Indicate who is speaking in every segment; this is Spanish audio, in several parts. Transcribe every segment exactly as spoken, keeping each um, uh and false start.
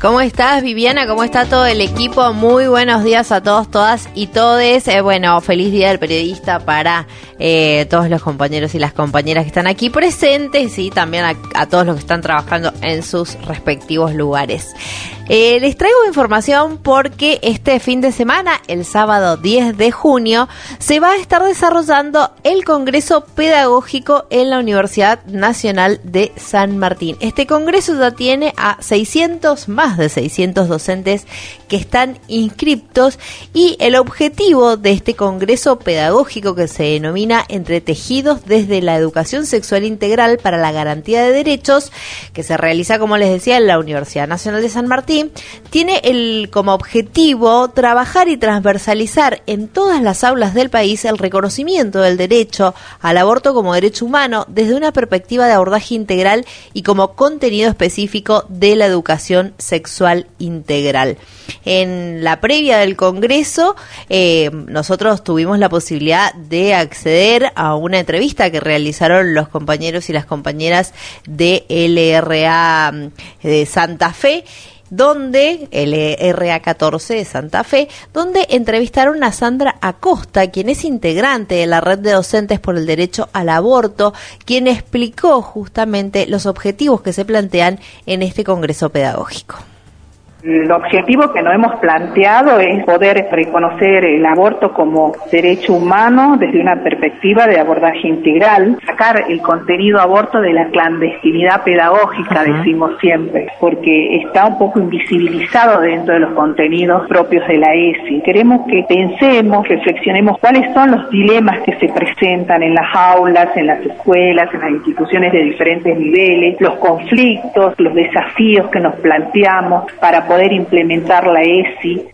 Speaker 1: ¿Cómo estás, Viviana? ¿Cómo está todo el equipo? Muy buenos días a todos, todas y todes. Eh, bueno, feliz Día del Periodista para eh, todos los compañeros y las compañeras que están aquí presentes y también a, a todos los que están trabajando en sus respectivos lugares. Eh, les traigo información porque este fin de semana, el sábado diez de junio, se va a estar desarrollando el Congreso Pedagógico en la Universidad Nacional de San Martín. Este congreso ya tiene a seiscientos, más de seiscientos docentes que están inscriptos y el objetivo de este Congreso Pedagógico, que se denomina Entre Tejidos desde la Educación Sexual Integral para la Garantía de Derechos, que se realiza, como les decía, en la Universidad Nacional de San Martín, tiene el, como objetivo trabajar y transversalizar en todas las aulas del país el reconocimiento del derecho al aborto como derecho humano desde una perspectiva de abordaje integral y como contenido específico de la educación sexual integral. En la previa del Congreso, eh, nosotros tuvimos la posibilidad de acceder a una entrevista que realizaron los compañeros y las compañeras de L R A de Santa Fe, donde, L R A catorce de Santa Fe, donde entrevistaron a Sandra Acosta, quien es integrante de la Red de Docentes por el Derecho al Aborto, quien explicó justamente los objetivos que se plantean en este Congreso Pedagógico.
Speaker 2: El objetivo que nos hemos planteado es poder reconocer el aborto como derecho humano desde una perspectiva de abordaje integral, sacar el contenido aborto de la clandestinidad pedagógica, uh-huh. decimos siempre, porque está un poco invisibilizado dentro de los contenidos propios de la E S I. Queremos que pensemos, reflexionemos cuáles son los dilemas que se presentan en las aulas, en las escuelas, en las instituciones de diferentes niveles, los conflictos, los desafíos que nos planteamos para poder poder implementar la E S I.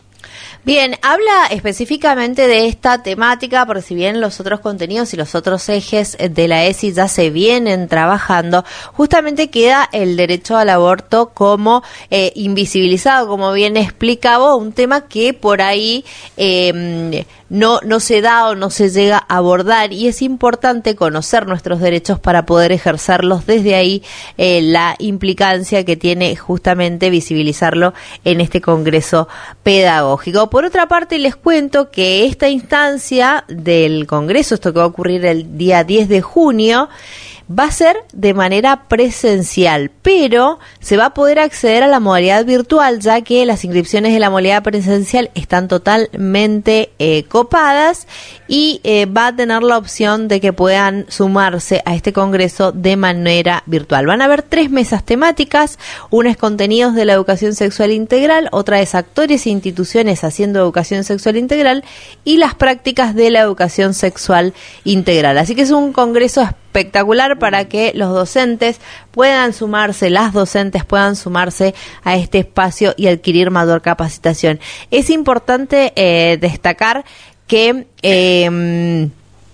Speaker 1: Bien, habla específicamente de esta temática, porque si bien los otros contenidos y los otros ejes de la E S I ya se vienen trabajando, justamente queda el derecho al aborto como eh, invisibilizado, como bien explicaba, un tema que por ahí eh, no, no se da o no se llega a abordar, y es importante conocer nuestros derechos para poder ejercerlos. Desde ahí eh, la implicancia que tiene justamente visibilizarlo en este Congreso Pedagógico. Por otra parte, les cuento que esta instancia del Congreso, esto que va a ocurrir el día diez de junio, va a ser de manera presencial, pero se va a poder acceder a la modalidad virtual, ya que las inscripciones de la modalidad presencial están totalmente eh, copadas, y eh, va a tener la opción de que puedan sumarse a este congreso de manera virtual. Van a haber tres mesas temáticas: una es contenidos de la educación sexual integral, otra es actores e instituciones haciendo educación sexual integral, y las prácticas de la educación sexual integral. Así que es un congreso espectacular para que los docentes puedan sumarse, las docentes puedan sumarse a este espacio y adquirir mayor capacitación. Es importante eh, destacar que eh,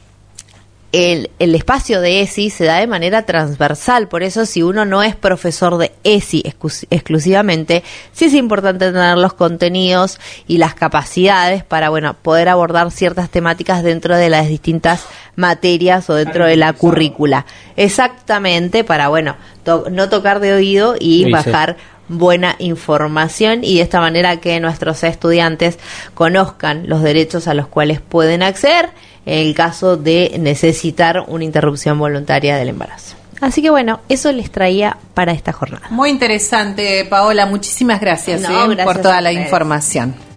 Speaker 1: El, el espacio de E S I se da de manera transversal, por eso si uno no es profesor de E S I exclu- exclusivamente, sí es importante tener los contenidos y las capacidades para, bueno, poder abordar ciertas temáticas dentro de las distintas materias o dentro de la currícula. Exactamente, para, bueno, to- no tocar de oído y sí, bajar sí. buena información, y de esta manera que nuestros estudiantes conozcan los derechos a los cuales pueden acceder en el caso de necesitar una interrupción voluntaria del embarazo. Así que bueno, eso les traía para esta jornada.
Speaker 3: Muy interesante, Paola. Muchísimas gracias,
Speaker 1: no,
Speaker 3: eh,
Speaker 1: gracias
Speaker 3: por toda la información.